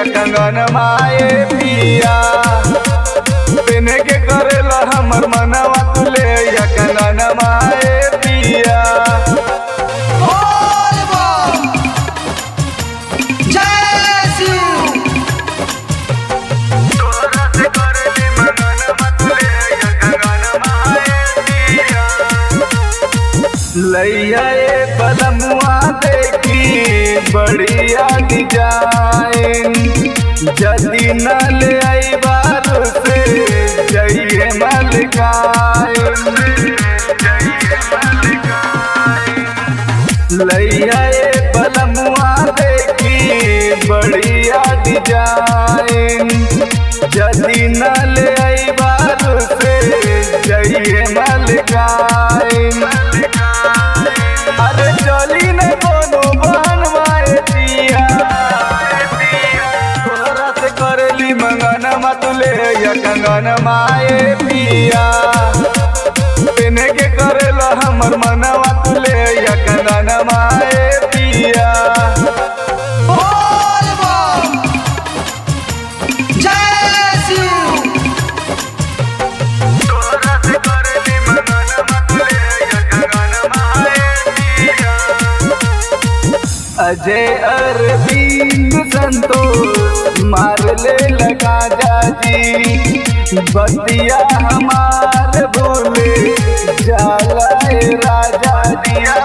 कंगन माए पिया पेने के करेला हमर मनवा तुले या कंगन माए पिया। लैया बलमुआ देखी बढ़िया डिजाइन जदी न ले आई बार से जइए मलकाइन। लैया बलमुआ देखी बढ़िया डिजाइन जदी न ले आई बार से जइए मलकाइन। अरे चली न कोनो बनवाए पिया तोरा से करली मंगन मतुले या कंगन माए पिया पेने के करेला हमर मनवा तुले या कंगन माए पिया। अजय अरविंद संतोष मार ले लगा जाजी बतिया हमार बोले जाला राजा दिया।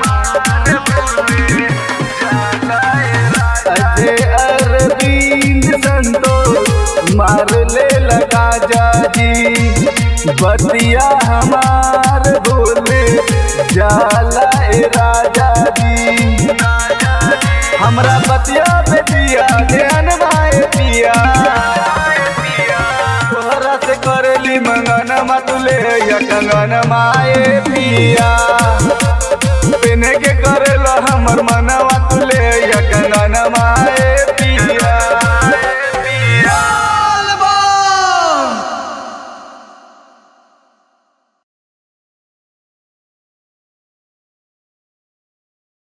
अजय अरविंद संतोष मार ले लगा जाजी बतिया हमार बोले जाला राजा दी। हमरा बतिया पे दिया ध्यान भाई पिया तोहरा से करली मंगन मतुले या कंगन माए पिया पेने के करेला हमर मनवा